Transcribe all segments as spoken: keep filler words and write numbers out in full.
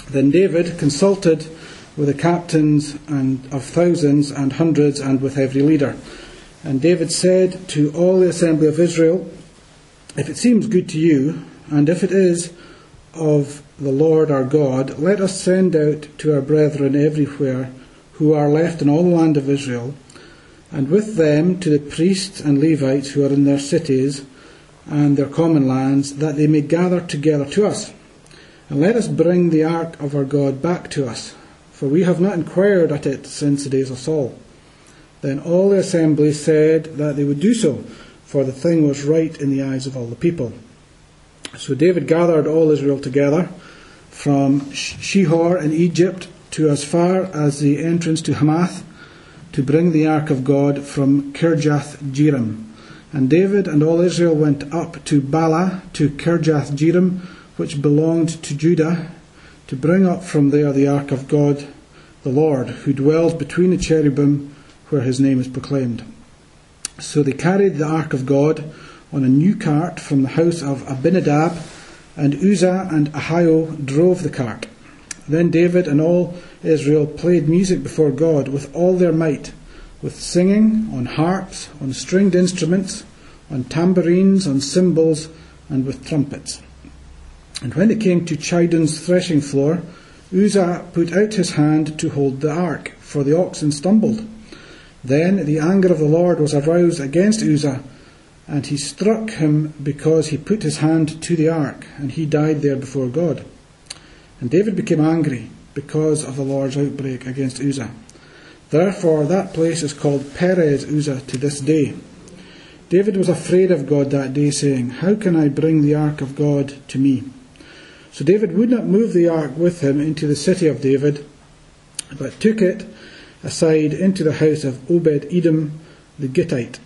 Then David consulted with the captains and of thousands and hundreds and with every leader. And David said to all the assembly of Israel, "If it seems good to you, and if it is of the Lord our God, let us send out to our brethren everywhere who are left in all the land of Israel, and with them to the priests and Levites who are in their cities and their common lands, that they may gather together to us. And let us bring the ark of our God back to us, for we have not inquired at it since the days of Saul." Then all the assembly said that they would do so, for the thing was right in the eyes of all the people. So David gathered all Israel together from Shihor in Egypt to as far as the entrance to Hamath, to bring the ark of God from Kirjath Jearim. And David and all Israel went up to Bala, to Kirjath Jearim, which belonged to Judah, to bring up from there the ark of God, the Lord, who dwells between the cherubim, where his name is proclaimed. So they carried the ark of God on a new cart from the house of Abinadab, and Uzzah and Ahio drove the cart. Then David and all Israel played music before God with all their might, with singing, on harps, on stringed instruments, on tambourines, on cymbals, and with trumpets. And when they came to Chidon's threshing floor, Uzzah put out his hand to hold the ark, for the oxen stumbled. Then the anger of the Lord was aroused against Uzzah, and he struck him because he put his hand to the ark, and he died there before God. And David became angry because of the Lord's outbreak against Uzzah. Therefore that place is called Perez Uzzah to this day. David was afraid of God that day, saying, "How can I bring the ark of God to me?" So David would not move the ark with him into the city of David, but took it aside into the house of Obed-Edom the Gittite.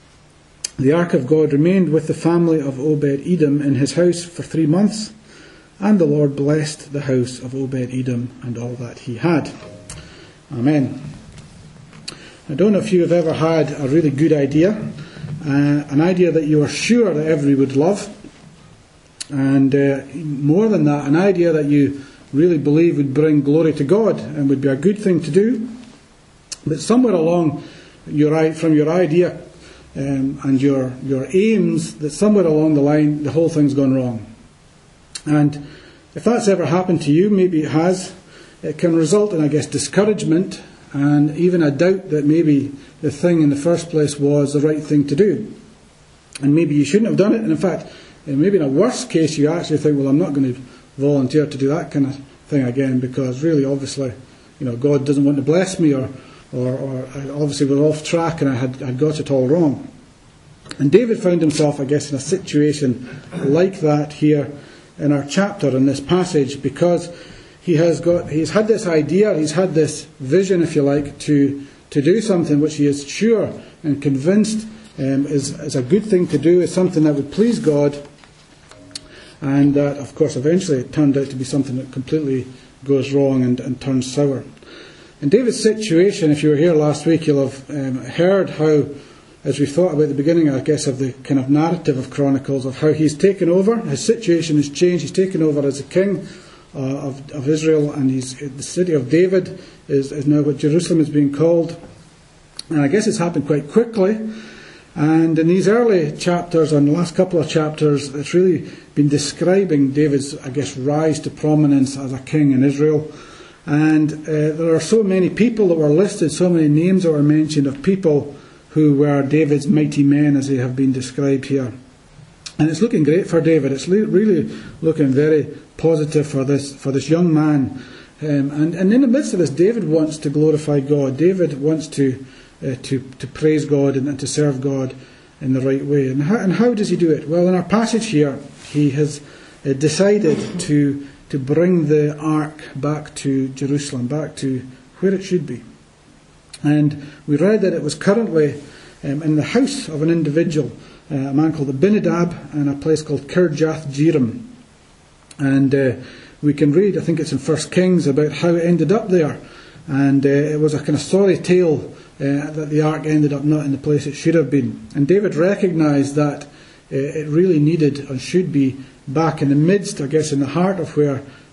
The ark of God remained with the family of Obed-Edom in his house for three months, and the Lord blessed the house of Obed-Edom and all that he had. Amen. I don't know if you have ever had a really good idea, uh, an idea that you are sure that everybody would love, and uh, more than that, an idea that you really believe would bring glory to God and would be a good thing to do. But somewhere along your from your idea um, and your your aims, that somewhere along the line the whole thing's gone wrong. And if that's ever happened to you, maybe it has, it can result in, I guess, discouragement and even a doubt that maybe the thing in the first place was the right thing to do. And maybe you shouldn't have done it. And in fact, maybe in a worst case, you actually think, well, I'm not going to volunteer to do that kind of thing again, because really, obviously, you know, God doesn't want to bless me, or or, or obviously we're off track and I had I'd got it all wrong. And David found himself, I guess, in a situation like that here in our chapter, in this passage, because he has got he's had this idea, he's had this vision, if you like, to to do something which he is sure and convinced um, is, is a good thing to do, is something that would please God, and that, of course, eventually it turned out to be something that completely goes wrong and, and turns sour. In David's situation, if you were here last week, you'll have um, heard how, as we thought about the beginning, I guess, of the kind of narrative of Chronicles, of how he's taken over, his situation has changed, he's taken over as a king uh, of, of Israel, and he's the city of David is, is now what Jerusalem is being called. And I guess it's happened quite quickly. And in these early chapters, and the last couple of chapters, it's really been describing David's, I guess, rise to prominence as a king in Israel. And uh, there are so many people that were listed, so many names that were mentioned of people who were David's mighty men, as they have been described here. And it's looking great for David. It's le- really looking very positive for this for this young man. Um, and, and in the midst of this, David wants to glorify God. David wants to uh, to, to praise God and, and to serve God in the right way. And how, and how does he do it? Well, in our passage here, he has uh, decided to to bring the ark back to Jerusalem, back to where it should be. And we read that it was currently um, in the house of an individual, uh, a man called Abinadab, and a place called Kirjath Jearim. And uh, we can read, I think it's in First Kings, about how it ended up there. And uh, it was a kind of sorry tale uh, that the ark ended up not in the place it should have been. And David recognised that uh, it really needed and should be back in the midst, I guess, in the heart of where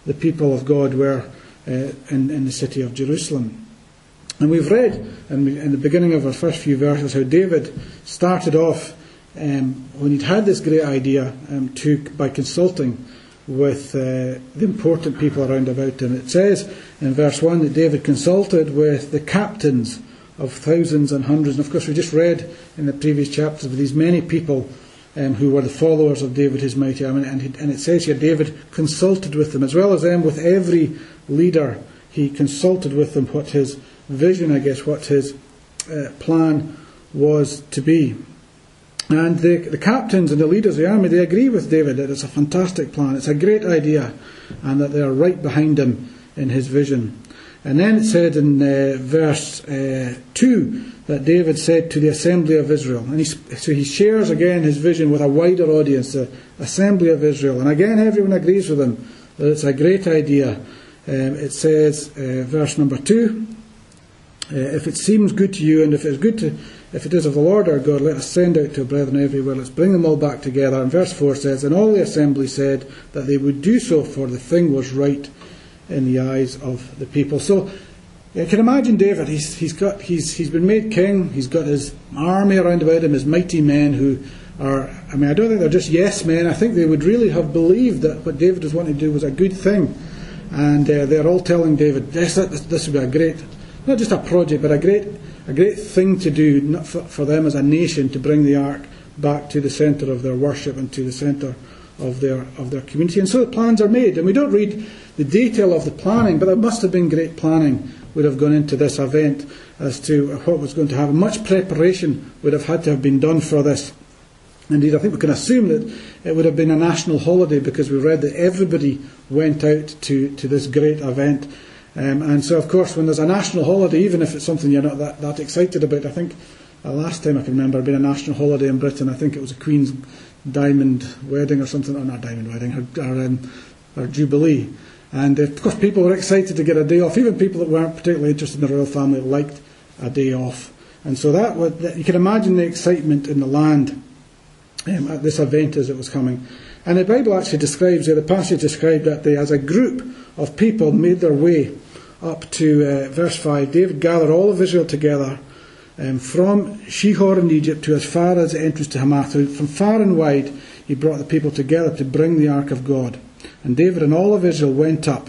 the people of God were uh, in, in the city of Jerusalem. And we've read in, in the beginning of our first few verses how David started off um, when he'd had this great idea um, to, by consulting with uh, the important people around about him. It says in verse one that David consulted with the captains of thousands and hundreds. And of course we just read in the previous chapters of these many people um, who were the followers of David his mighty arm. And, he, and it says here David consulted with them, as well as them with every leader. He consulted with them what his vision, I guess, what his uh, plan was to be. And the, the captains and the leaders of the army, they agree with David that it's a fantastic plan, it's a great idea, and that they are right behind him in his vision. And then it said in uh, verse uh, two that David said to the assembly of Israel, and he, so he shares again his vision with a wider audience, the assembly of Israel. And again everyone agrees with him that it's a great idea. Um, it says, uh, verse number two, uh, if it seems good to you, and if it is good to If it is of the Lord our God, let us send out to our brethren everywhere. Let's bring them all back together. And verse four says, and all the assembly said that they would do so, for the thing was right in the eyes of the people. So you can imagine David. He's he's got he's he's been made king. He's got his army around about him, his mighty men who are. I mean, I don't think they're just yes men. I think they would really have believed that what David was wanting to do was a good thing, and uh, they're all telling David, yes, this, this would be a great, not just a project, but a great. A great thing to do for, for them as a nation, to bring the ark back to the centre of their worship and to the centre of their of their community. And so the plans are made. And we don't read the detail of the planning, but there must have been great planning would have gone into this event as to what was going to happen. Much preparation would have had to have been done for this. Indeed, I think we can assume that it would have been a national holiday, because we read that everybody went out to, to this great event. Um, and so, of course, when there's a national holiday, even if it's something you're not that, that excited about, I think uh, last time I can remember being a national holiday in Britain, I think it was a Queen's Diamond Wedding or something, or not Diamond Wedding, her, her, um, her Jubilee. And uh, of course, people were excited to get a day off. Even people that weren't particularly interested in the royal family liked a day off. And so that would, that, you can imagine the excitement in the land um, at this event as it was coming. And the Bible actually describes, uh, the passage described that they, as a group of people, made their way up to uh, verse five. David gathered all of Israel together um, from Shihor in Egypt to as far as the entrance to Hamath. So from far and wide he brought the people together to bring the ark of God. And David and all of Israel went up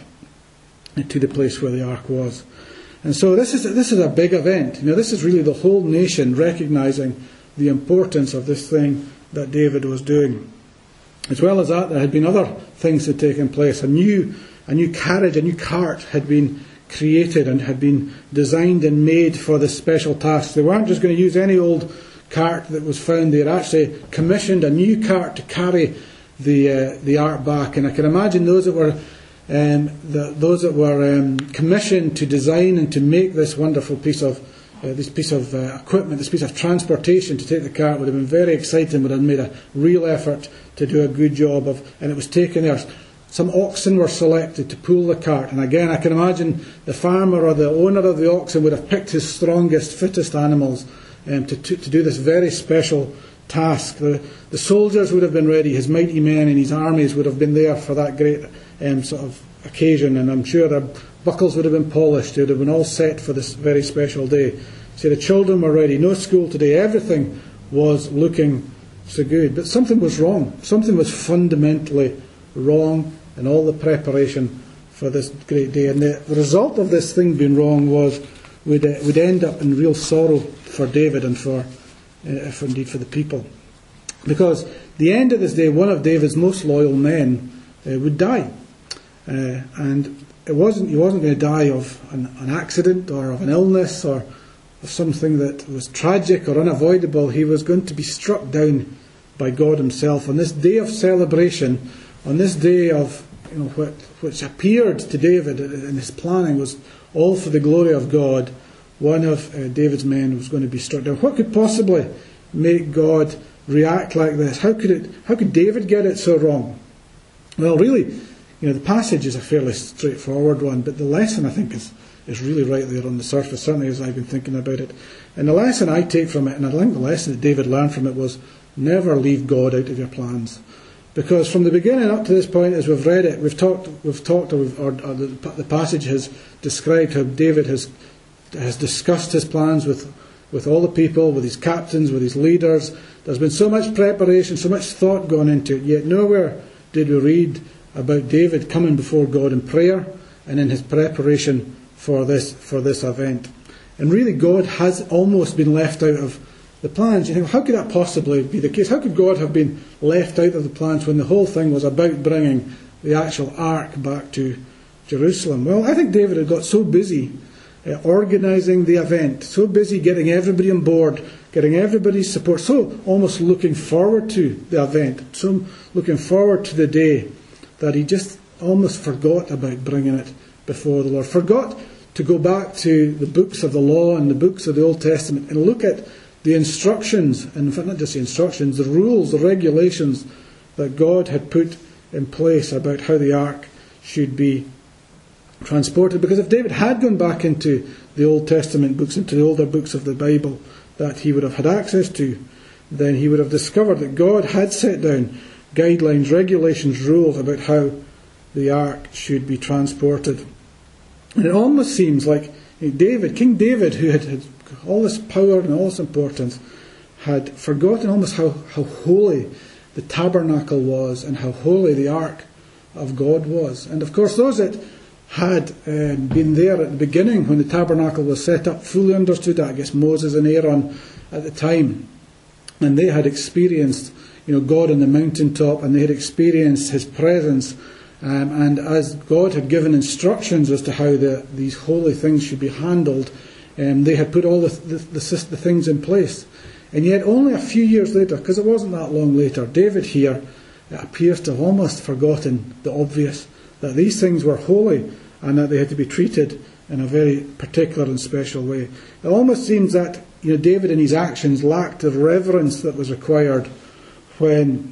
to the place where the ark was. And so this is this is a big event. You know, this is really the whole nation recognising the importance of this thing that David was doing. As well as that, there had been other things that had taken place. A new, a new carriage, a new cart had been created and had been designed and made for this special task. They weren't just going to use any old cart that was found. They had actually commissioned a new cart to carry the uh, the ark back. And I can imagine those that were um, the, those that were um, commissioned to design and to make this wonderful piece of Uh, this piece of uh, equipment, this piece of transportation to take the cart would have been very exciting, would have made a real effort to do a good job of, and it was taken there. Some oxen were selected to pull the cart, and again I can imagine the farmer or the owner of the oxen would have picked his strongest, fittest animals um, to, to, to do this very special task. The, the soldiers would have been ready, his mighty men and his armies would have been there for that great um, sort of occasion, and I'm sure their buckles would have been polished. They would have been all set for this very special day. So the children were ready. No school today. Everything was looking so good. But something was wrong. Something was fundamentally wrong in all the preparation for this great day. And the, the result of this thing being wrong was would uh, would end up in real sorrow for David and for, uh, for indeed for the people, because the end of this day, one of David's most loyal men uh, would die, uh, and it wasn't he wasn't going to die of an, an accident or of an illness or of something that was tragic or unavoidable. He was going to be struck down by God Himself on this day of celebration, on this day of, you know, what which appeared to David in his planning was all for the glory of God. One of uh, David's men was going to be struck down. What could possibly make God react like this? How could it? How could David get it so wrong? Well, really, you know, the passage is a fairly straightforward one, but the lesson, I think, is is really right there on the surface, certainly as I've been thinking about it. And the lesson I take from it, and I think the lesson that David learned from it, was never leave God out of your plans. Because from the beginning up to this point, as we've read it, we've talked, we've talked, or, we've, or, or the, the passage has described how David has has discussed his plans with, with all the people, with his captains, with his leaders. There's been so much preparation, so much thought gone into it, yet nowhere did we read about David coming before God in prayer and in his preparation for this for this event. And really, God has almost been left out of the plans. You think, how could that possibly be the case? How could God have been left out of the plans when the whole thing was about bringing the actual ark back to Jerusalem? Well, I think David had got so busy uh, organising the event, so busy getting everybody on board, getting everybody's support, so almost looking forward to the event, so looking forward to the day, that he just almost forgot about bringing it before the Lord. Forgot to go back to the books of the law and the books of the Old Testament and look at the instructions, and in fact not just the instructions, the rules, the regulations that God had put in place about how the ark should be transported. Because if David had gone back into the Old Testament books, into the older books of the Bible that he would have had access to, then he would have discovered that God had set down guidelines, regulations, rules about how the ark should be transported. And it almost seems like David, King David, who had, had all this power and all this importance, had forgotten almost how, how holy the tabernacle was and how holy the ark of God was. And of course those that had um, been there at the beginning when the tabernacle was set up fully understood that. I guess Moses and Aaron at the time, and they had experienced, you know, God on the mountaintop, and they had experienced his presence, um, and as God had given instructions as to how the, these holy things should be handled, um, they had put all the, the, the, the things in place. And yet only a few years later, because it wasn't that long later, David here appears to have almost forgotten the obvious, that these things were holy and that they had to be treated in a very particular and special way. It almost seems that, you know, David in his actions lacked the reverence that was required when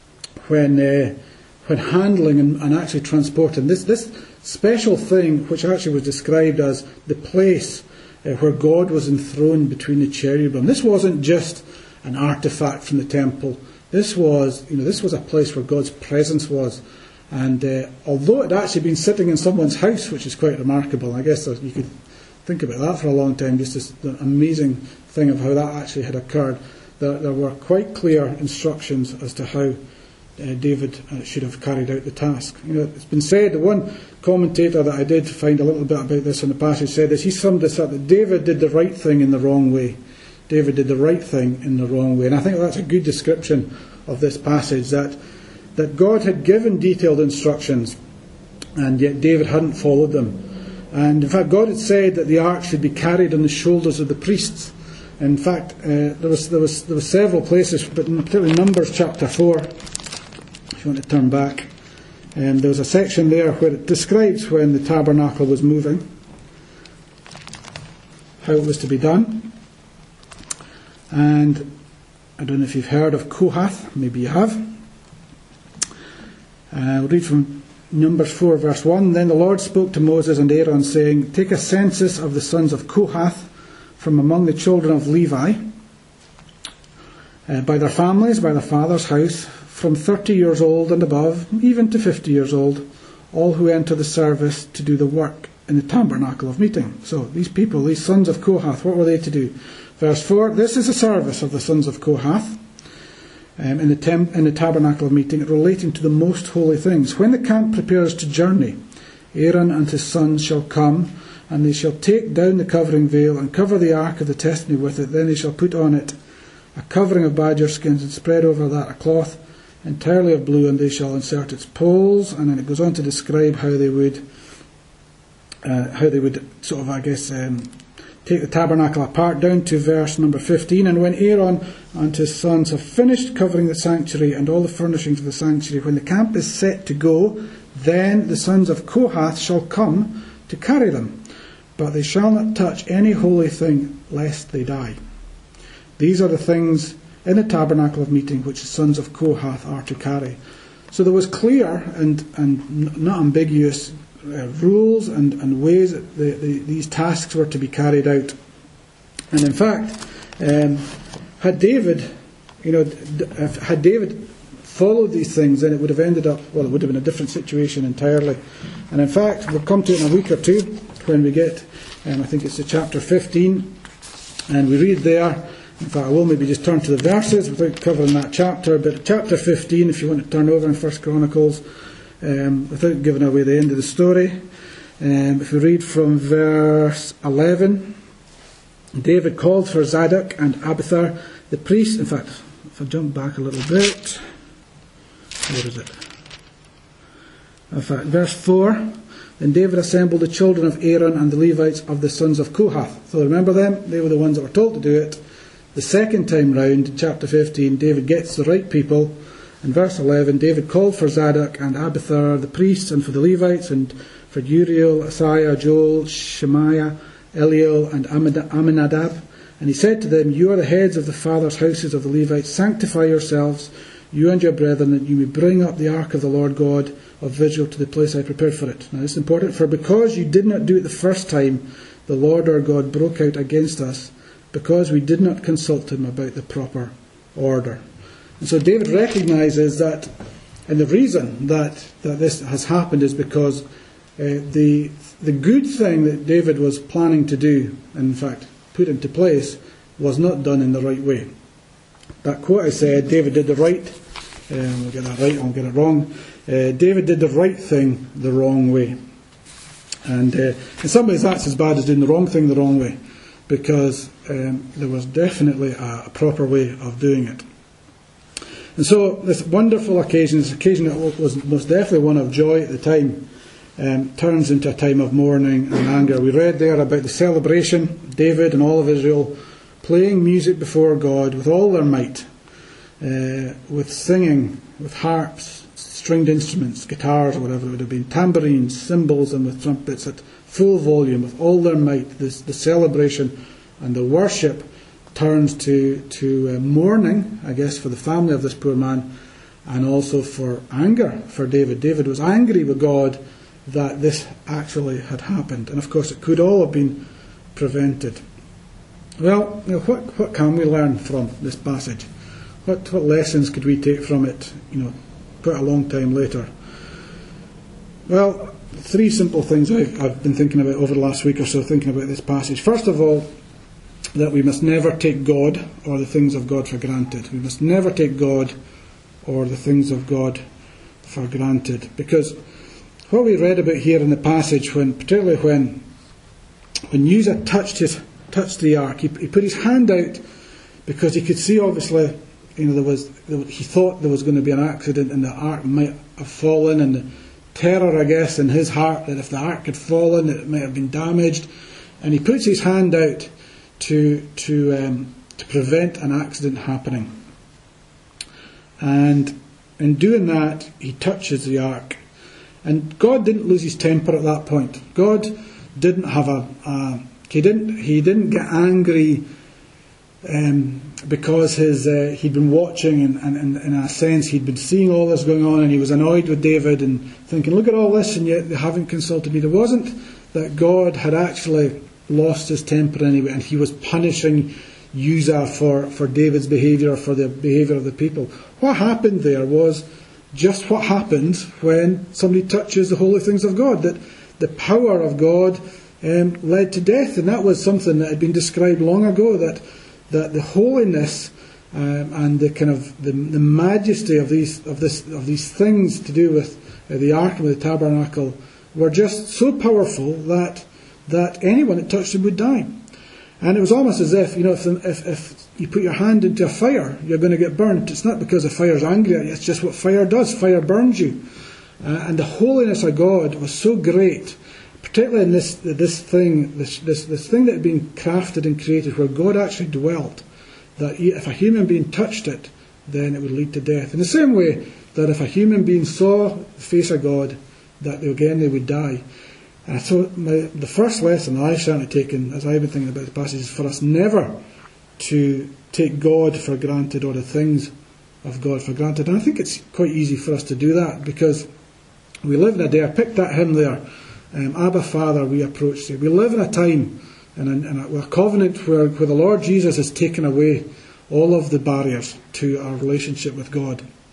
when uh, when handling and, and actually transporting this this special thing, which actually was described as the place uh, where God was enthroned between the cherubim. This wasn't just an artifact from the temple. This was, you know, this was a place where God's presence was. And uh, although it had actually been sitting in someone's house, which is quite remarkable, I guess you could think about that for a long time, just this the amazing thing of how that actually had occurred. There, there were quite clear instructions as to how uh, David uh, should have carried out the task. You know, it's been said, the one commentator that I did find a little bit about this in the passage said this, he summed this up, that David did the right thing in the wrong way. David did the right thing in the wrong way. And I think that's a good description of this passage, that that God had given detailed instructions, and yet David hadn't followed them. And in fact, God had said that the ark should be carried on the shoulders of the priests. In fact, uh, there was there was there were several places, but particularly Numbers chapter four, if you want to turn back, and there was a section there where it describes when the tabernacle was moving, how it was to be done. And I don't know if you've heard of Kohath, maybe you have. Uh, we'll read from Numbers four, verse one. Then the Lord spoke to Moses and Aaron, saying, take a census of the sons of Kohath from among the children of Levi, uh, by their families, by their father's house, from thirty years old and above, even to fifty years old, all who enter the service to do the work in the tabernacle of meeting. So these people, these sons of Kohath, what were they to do? Verse four, this is the service of the sons of Kohath, Um, in, the temp- in the tabernacle of meeting, relating to the most holy things. When the camp prepares to journey, Aaron and his sons shall come, and they shall take down the covering veil and cover the ark of the testimony with it. Then they shall put on it a covering of badger skins and spread over that a cloth entirely of blue, and they shall insert its poles. And then it goes on to describe how they would, uh, how they would sort of, I guess, um, take the tabernacle apart, down to verse number fifteen. And when Aaron and his sons have finished covering the sanctuary and all the furnishings of the sanctuary, when the camp is set to go, then the sons of Kohath shall come to carry them. But they shall not touch any holy thing, lest they die. These are the things in the tabernacle of meeting which the sons of Kohath are to carry. So there was clear and, and not ambiguous Uh, rules and, and ways that the, the, these tasks were to be carried out. And in fact, um, had David, you know, d- had David followed these things, then it would have ended up, well, it would have been a different situation entirely. And in fact, we'll come to it in a week or two when we get, um, I think it's to chapter fifteen, and we read there. In fact, I will maybe just turn to the verses without covering that chapter, but chapter fifteen, if you want to turn over in First Chronicles, um, without giving away the end of the story. Um, if we read from verse eleven, David called for Zadok and Abiathar, the priests. In fact, if I jump back a little bit, where is it? In fact, verse four, then David assembled the children of Aaron and the Levites of the sons of Kohath. So remember them? They were the ones that were told to do it. The second time round, in chapter fifteen, David gets the right people. In verse eleven, David called for Zadok and Abiathar, the priests, and for the Levites, and for Uriel, Asaiah, Joel, Shemaiah, Eliel, and Aminadab. And he said to them, you are the heads of the fathers' houses of the Levites. Sanctify yourselves, you and your brethren, that you may bring up the ark of the Lord God of Israel to the place I prepared for it. Now this is important, for because you did not do it the first time, the Lord our God broke out against us, because we did not consult him about the proper order. And so David recognizes that, and the reason that, that this has happened is because uh, the the good thing that David was planning to do, and in fact put into place, was not done in the right way. That quote I said, David did the right, um, I'll get that right, I'll get it wrong. Uh, David did the right thing the wrong way. And uh, in some ways that's as bad as doing the wrong thing the wrong way, because um, there was definitely a, a proper way of doing it. And so this wonderful occasion, this occasion that was most definitely one of joy at the time, um, turns into a time of mourning and anger. We read there about the celebration, David and all of Israel playing music before God with all their might, uh, with singing, with harps, stringed instruments, guitars or whatever it would have been, tambourines, cymbals, and with trumpets at full volume, with all their might. This, the celebration and the worship turns to, to uh, mourning, I guess, for the family of this poor man, and also for anger for David. David was angry with God that this actually had happened. And of course it could all have been prevented. Well, you know, what, what can we learn from this passage? What, what lessons could we take from it, you know, quite a long time later? Well, three simple things I've, I've been thinking about over the last week or so, thinking about this passage. First of all, that we must never take God or the things of God for granted. We must never take God or the things of God for granted. Because what we read about here in the passage, when particularly when when Uzzah touched his touched the ark, he, he put his hand out because he could see, obviously, you know, there was there, he thought there was going to be an accident and the ark might have fallen, and the terror, I guess, in his heart that if the ark had fallen, it might have been damaged. And he puts his hand out to to um, to prevent an accident happening. And in doing that, he touches the ark. And God didn't lose his temper at that point. God didn't have a, a he didn't he didn't get angry um, because his uh, he'd been watching and, and, and in a sense he'd been seeing all this going on, and he was annoyed with David and thinking, look at all this, and yet they haven't consulted me. There wasn't that God had actually lost his temper anyway, and he was punishing Uzzah for, for David's behaviour, or for the behaviour of the people. What happened there was just what happens when somebody touches the holy things of God, that the power of God um, led to death, and that was something that had been described long ago, that that the holiness um, and the kind of the, the majesty of these of this of these things to do with uh, the ark and the tabernacle were just so powerful that that anyone that touched them would die. And it was almost as if, you know, if, if, if you put your hand into a fire, you're going to get burnt. It's not because the fire's angry at you, it's just what fire does. Fire burns you. Uh, and the holiness of God was so great, particularly in this this thing, this, this this thing that had been crafted and created, where God actually dwelt, that if a human being touched it, then it would lead to death. In the same way that if a human being saw the face of God, that again they would die. And so my, the first lesson I've certainly taken, as I've been thinking about the passage, is for us never to take God for granted, or the things of God for granted. And I think it's quite easy for us to do that, because we live in a day, I picked that hymn there, um, Abba Father we approach thee. We live in a time, and in, in a, a covenant where, where the Lord Jesus has taken away all of the barriers to our relationship with God.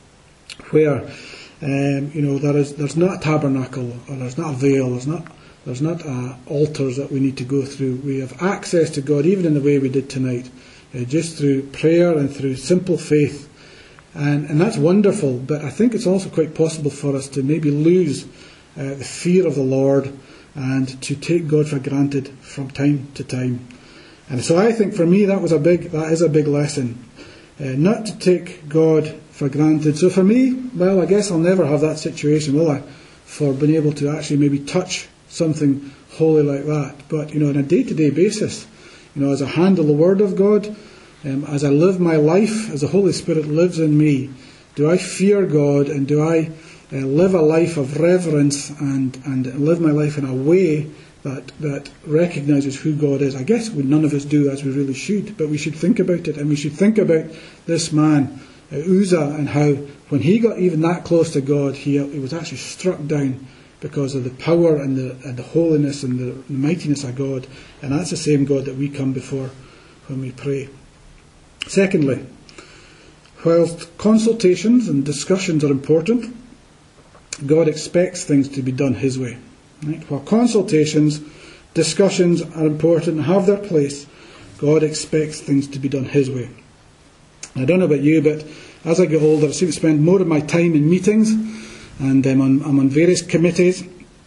where um, you know there is there's not a tabernacle, or there's not a veil, there's not there's not uh, altars that we need to go through. We have access to God even in the way we did tonight, uh, just through prayer and through simple faith, and and that's wonderful. But I think it's also quite possible for us to maybe lose uh, the fear of the Lord and to take God for granted from time to time. And so I think for me that was a big that is a big lesson, uh, not to take God for granted. So for me, well, I guess I'll never have that situation, will I, for being able to actually maybe touch something holy like that. But, you know, on a day-to-day basis, you know, as I handle the Word of God, um, as I live my life, as the Holy Spirit lives in me, do I fear God, and do I uh, live a life of reverence and, and live my life in a way that that recognises who God is? I guess we, none of us do, as we really should, but we should think about it, and we should think about this man, uh, Uzzah, and how when he got even that close to God, he, he was actually struck down because of the power and the, and the holiness and the, the mightiness of God. And that's the same God that we come before when we pray. Secondly, whilst consultations and discussions are important, God expects things to be done His way. Right? While consultations, discussions are important and have their place, God expects things to be done His way. I don't know about you, but as I get older, I seem to spend more of my time in meetings, and um, I'm, I'm on various committees,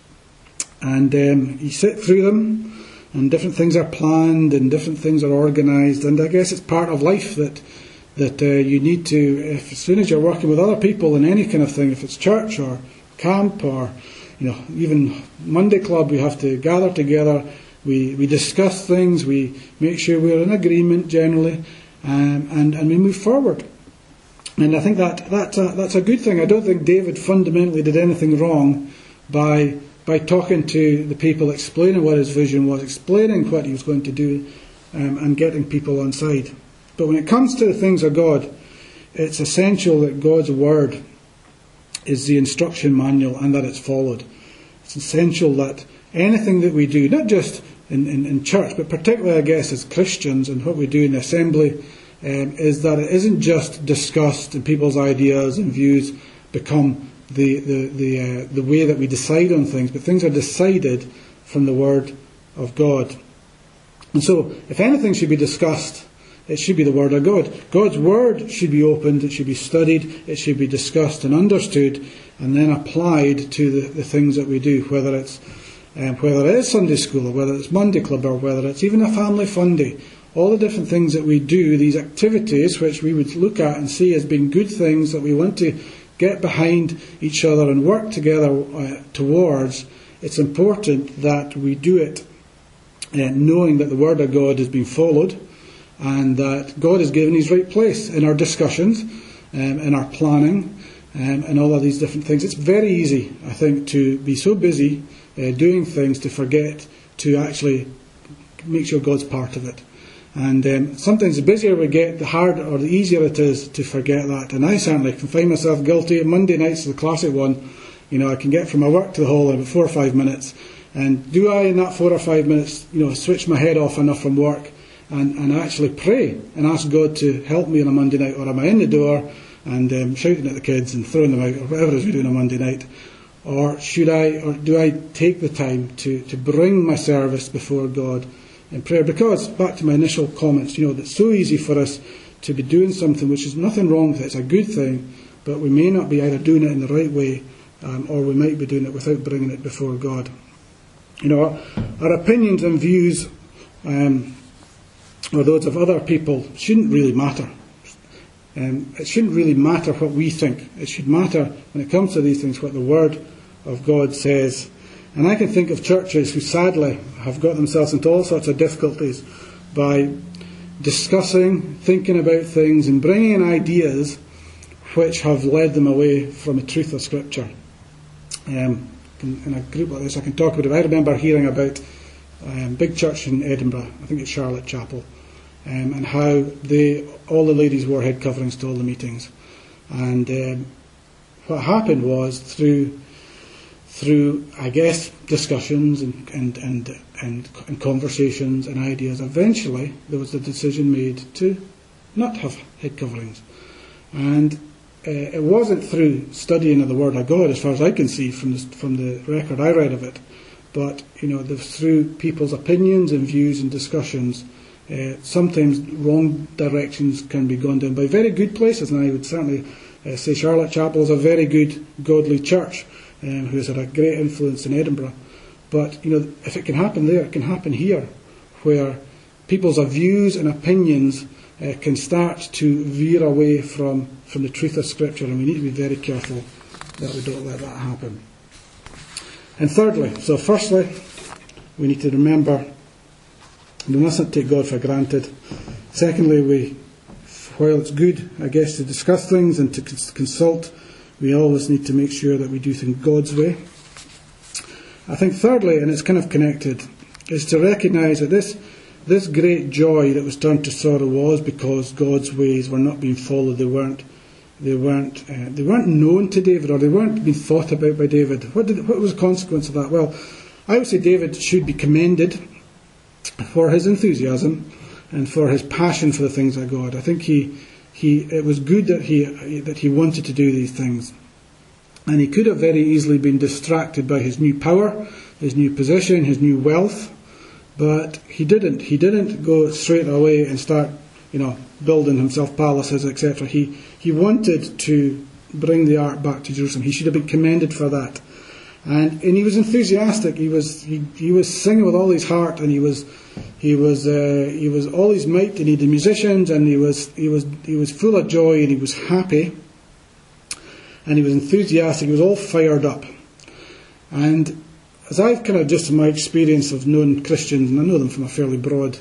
and um, you sit through them, and different things are planned, and different things are organised, and I guess it's part of life that that uh, you need to, if, as soon as you're working with other people in any kind of thing, if it's church or camp or, you know, even Monday Club, we have to gather together, we, we discuss things, we make sure we're in agreement generally, um, and, and we move forward. And I think that, that uh, that's a good thing. I don't think David fundamentally did anything wrong by by talking to the people, explaining what his vision was, explaining what he was going to do, um, and getting people on side. But when it comes to the things of God, it's essential that God's Word is the instruction manual and that it's followed. It's essential that anything that we do, not just in, in, in church, but particularly, I guess, as Christians and what we do in the assembly, um, is that it isn't just discussed and people's ideas and views become the the the, uh, the way that we decide on things, but things are decided from the Word of God. And so, if anything should be discussed, it should be the Word of God. God's Word should be opened, it should be studied, it should be discussed and understood, and then applied to the, the things that we do, whether it's um, whether it is Sunday school, or whether it's Monday Club, or whether it's even a family fun day. All the different things that we do, these activities which we would look at and see as being good things that we want to get behind each other and work together uh, towards, it's important that we do it uh, knowing that the Word of God is being followed, and that God is given His right place in our discussions, um, in our planning, um, and all of these different things. It's very easy, I think, to be so busy uh, doing things to forget to actually make sure God's part of it. And um, sometimes the busier we get, the harder or the easier it is to forget that. And I certainly can find myself guilty. Monday nights is the classic one. You know, I can get from my work to the hall in about four or five minutes. And do I, in that four or five minutes, you know, switch my head off enough from work and, and actually pray and ask God to help me on a Monday night? Or am I in the door and um, shouting at the kids and throwing them out, or whatever it is we do on a Monday night? Or should I, or do I take the time to, to bring my service before God in prayer? Because, back to my initial comments, you know, it's so easy for us to be doing something which is nothing wrong with it, it's a good thing, but we may not be either doing it in the right way, um, or we might be doing it without bringing it before God. You know, our, our opinions and views, um, or those of other people, shouldn't really matter. Um, it shouldn't really matter what we think. It should matter, when it comes to these things, what the Word of God says. And I can think of churches who sadly have got themselves into all sorts of difficulties by discussing, thinking about things and bringing in ideas which have led them away from the truth of Scripture. Um, in, in a group like this I can talk about it. I remember hearing about a um, big church in Edinburgh, I think it's Charlotte Chapel, um, and how they, all the ladies wore head coverings to all the meetings. And um, what happened was, through through, I guess, discussions and, and, and, and, and conversations and ideas, eventually there was a decision made to not have head coverings. And uh, it wasn't through studying of the Word of God, as far as I can see from the, from the record I read of it, but you know, the, through people's opinions and views and discussions. Uh, sometimes wrong directions can be gone down by very good places, and I would certainly uh, say Charlotte Chapel is a very good, godly church um, who has had a great influence in Edinburgh. But you know, if it can happen there, it can happen here, where people's views and opinions uh, can start to veer away from, from the truth of Scripture, and we need to be very careful that we don't let that happen. And thirdly, so firstly, we need to remember we mustn't take God for granted. Secondly, we, while it's good, I guess, to discuss things and to consult, we always need to make sure that we do things God's way. I think thirdly, and it's kind of connected, is to recognise that this this great joy that was turned to sorrow was because God's ways were not being followed. They weren't they weren't uh, they weren't known to David, or they weren't being thought about by David. What did what was the consequence of that? Well, I would say David should be commended for his enthusiasm and for his passion for the things of God. I think he he it was good that he that he wanted to do these things. And he could have very easily been distracted by his new power, his new position, his new wealth, but he didn't. He didn't go straight away and start, you know, building himself palaces, et cetera. He he wanted to bring the ark back to Jerusalem. He should have been commended for that. And and he was enthusiastic. He was he, he was singing with all his heart, and he was he was uh, he was all his might. And he had the musicians, and he was he was he was full of joy, and he was happy. And he was enthusiastic, he was all fired up. And as I've kind of just in my experience of knowing Christians, and I know them from a fairly broad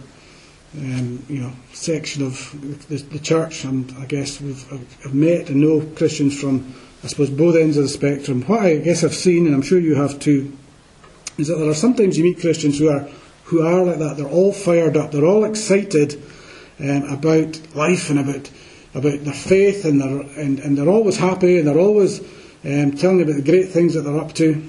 um, you know, section of the, the church, and I guess we've I've met and know Christians from, I suppose, both ends of the spectrum. What I guess I've seen, and I'm sure you have too, is that there are sometimes you meet Christians who are who are like that. They're all fired up, they're all excited um, about life and about about their faith, and they're, and, and they're always happy, and they're always um, telling you about the great things that they're up to.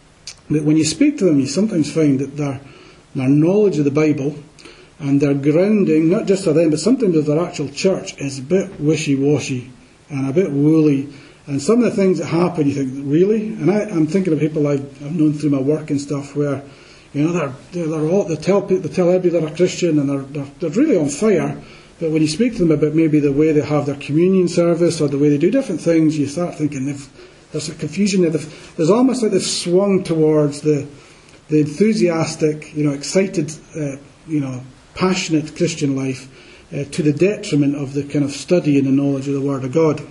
But when you speak to them, you sometimes find that their, their knowledge of the Bible and their grounding, not just of them, but sometimes of their actual church, is a bit wishy-washy and a bit woolly. And some of the things that happen, you think, really? And I, I'm thinking of people I've, I've known through my work and stuff where, you know, they're, they're, they're all, they tell people, they tell everybody they're a Christian, and they're, they're, they're really on fire. But when you speak to them about maybe the way they have their communion service or the way they do different things, you start thinking there's a confusion there. There's almost like they've swung towards the the enthusiastic, you know, excited, uh, you know, passionate Christian life uh, to the detriment of the kind of study and the knowledge of the Word of God.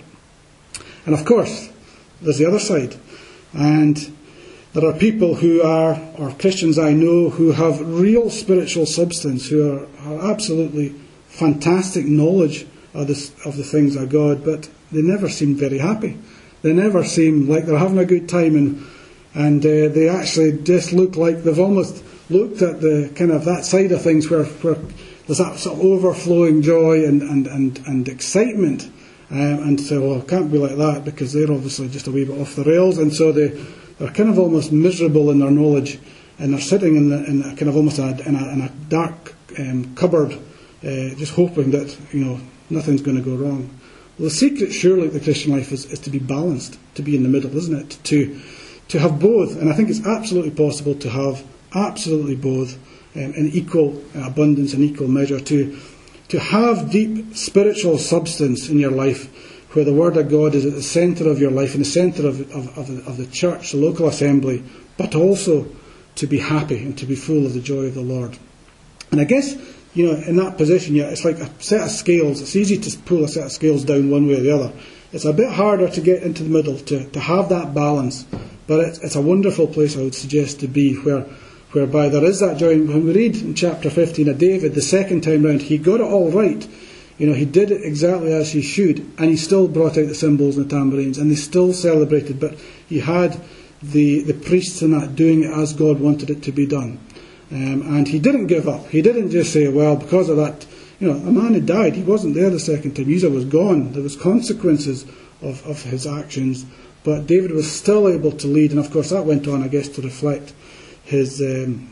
And of course, there's the other side. And there are people who are, or Christians I know, who have real spiritual substance, who are, are absolutely fantastic knowledge of, this, of the things of God, but they never seem very happy. They never seem like they're having a good time, and and uh, they actually just look like they've almost looked at the kind of that side of things where, where there's that sort of overflowing joy and and, and, and excitement, um, and so, well, it can't be like that because they're obviously just a wee bit off the rails, and so they, they're kind of almost miserable in their knowledge, and they're sitting in, the, in a kind of almost a, in, a, in a dark um, cupboard, Uh, just hoping that, you know, nothing's going to go wrong. Well, the secret, surely, of the Christian life is, is to be balanced, to be in the middle, isn't it? To to have both, and I think it's absolutely possible to have absolutely both um, in equal abundance and equal measure. To to have deep spiritual substance in your life, where the Word of God is at the centre of your life, in the centre of of, of, the, of the church, the local assembly, but also to be happy and to be full of the joy of the Lord. And I guess, you know, in that position, yeah, it's like a set of scales. It's easy to pull a set of scales down one way or the other. It's a bit harder to get into the middle, to, to have that balance. But it's, it's a wonderful place, I would suggest, to be, where whereby there is that joy. When we read in chapter fifteen of David, the second time round, he got it all right. You know, he did it exactly as he should, and he still brought out the cymbals and the tambourines, and they still celebrated. But he had the, the priests in that doing it as God wanted it to be done. Um, and he didn't give up. He didn't just say, well, because of that, you know, a man had died. He wasn't there the second time. Uzzah was gone. There was consequences of, of his actions. But David was still able to lead. And of course that went on, I guess, to reflect his um,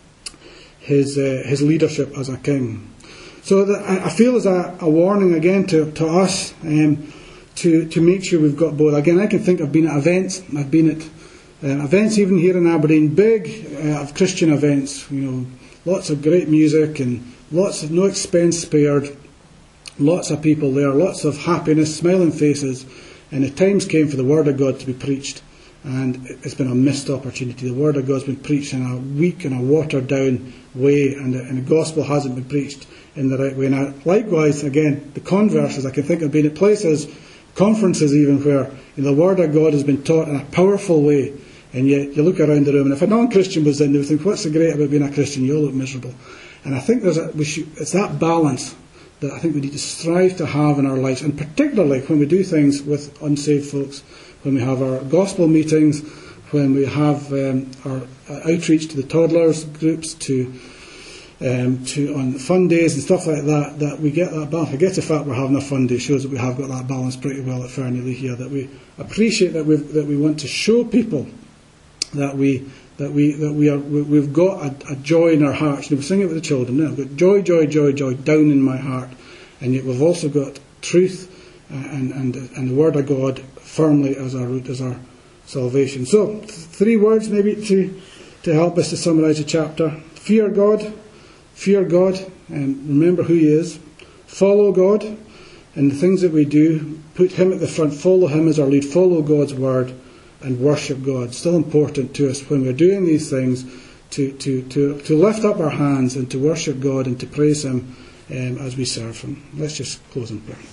his uh, his leadership as a king. So that I feel as a, a warning again to, to us um, to, to make sure we've got both. Again, I can think I've been at events. I've been at uh, events even here in Aberdeen, big uh, of Christian events. You know, lots of great music and lots of no expense spared. Lots of people there, lots of happiness, smiling faces. And the times came for the Word of God to be preached. And it's been a missed opportunity. The Word of God's been preached in a weak and a watered down way, and the, and the gospel hasn't been preached in the right way. Now, likewise, again, the converses, I can think of being at places, conferences even, where you know, the Word of God has been taught in a powerful way, and yet you look around the room, and if a non-Christian was in, they would think, what's so great about being a Christian? You all look miserable. And I think there's a, we should, it's that balance that I think we need to strive to have in our lives, and particularly when we do things with unsaved folks, when we have our gospel meetings, when we have um, our outreach to the toddlers groups, to um, to on fun days and stuff like that, that we get that balance. I guess the fact we're having a fun day shows that we have got that balance pretty well at Fairnilee here, that we appreciate that we that we want to show people that we that we that we are we've got a, a joy in our hearts. And we sing it with the children now. We've got joy, joy, joy, joy down in my heart, and yet we've also got truth and and and the Word of God firmly as our root, as our salvation. So, three words maybe to to help us to summarise the chapter: fear God, fear God, and remember who He is. Follow God, and the things that we do, put Him at the front. Follow Him as our lead. Follow God's word. And worship God. Still important to us when we're doing these things to, to, to, to lift up our hands and to worship God and to praise Him um, as we serve Him. Let's just close in prayer.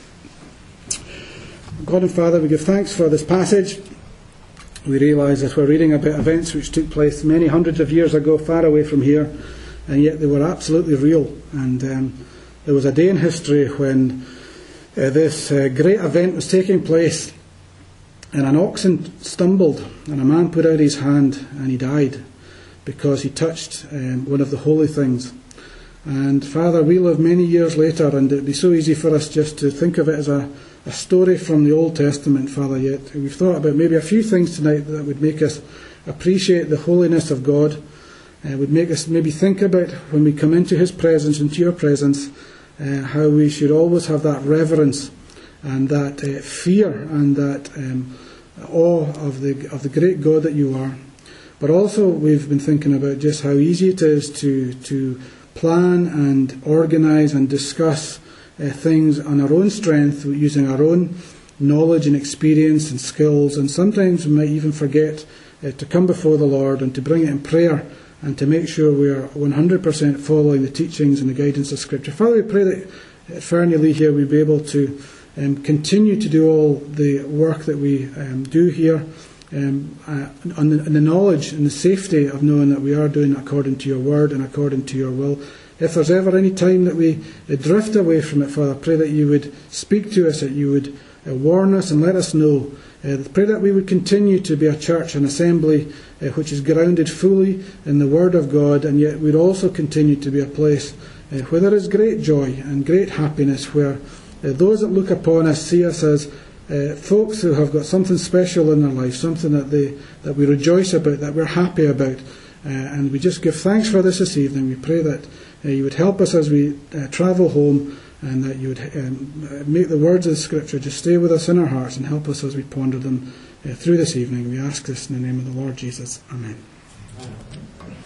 God and Father, we give thanks for this passage. We realise that we're reading about events which took place many hundreds of years ago, far away from here, and yet they were absolutely real. And um, there was a day in history when uh, this uh, great event was taking place. And an oxen stumbled, and a man put out his hand, and he died because he touched um, one of the holy things. And Father, we live many years later, and it would be so easy for us just to think of it as a, a story from the Old Testament, Father, yet we've thought about maybe a few things tonight that would make us appreciate the holiness of God, uh, would make us maybe think about when we come into His presence, into your presence, uh, how we should always have that reverence and that uh, fear and that um, awe of the of the great God that you are. But also we've been thinking about just how easy it is to to plan and organise and discuss uh, things on our own strength, using our own knowledge and experience and skills, and sometimes we might even forget uh, to come before the Lord and to bring it in prayer and to make sure we are one hundred percent following the teachings and the guidance of Scripture. Father, we pray that at Fairnilee here we'll be able to Um, continue to do all the work that we um, do here um, uh, on, the, on the knowledge and the safety of knowing that we are doing according to your word and according to your will. If there's ever any time that we uh, drift away from it, Father, I pray that you would speak to us, that you would uh, warn us and let us know. Uh, pray that we would continue to be a church, an assembly uh, which is grounded fully in the word of God, and yet we'd also continue to be a place uh, where there is great joy and great happiness, where Uh, those that look upon us see us as uh, folks who have got something special in their life, something that they that we rejoice about, that we're happy about. Uh, and we just give thanks for this this evening. We pray that uh, you would help us as we uh, travel home, and that you would um, make the words of the Scripture just stay with us in our hearts and help us as we ponder them uh, through this evening. We ask this in the name of the Lord Jesus. Amen.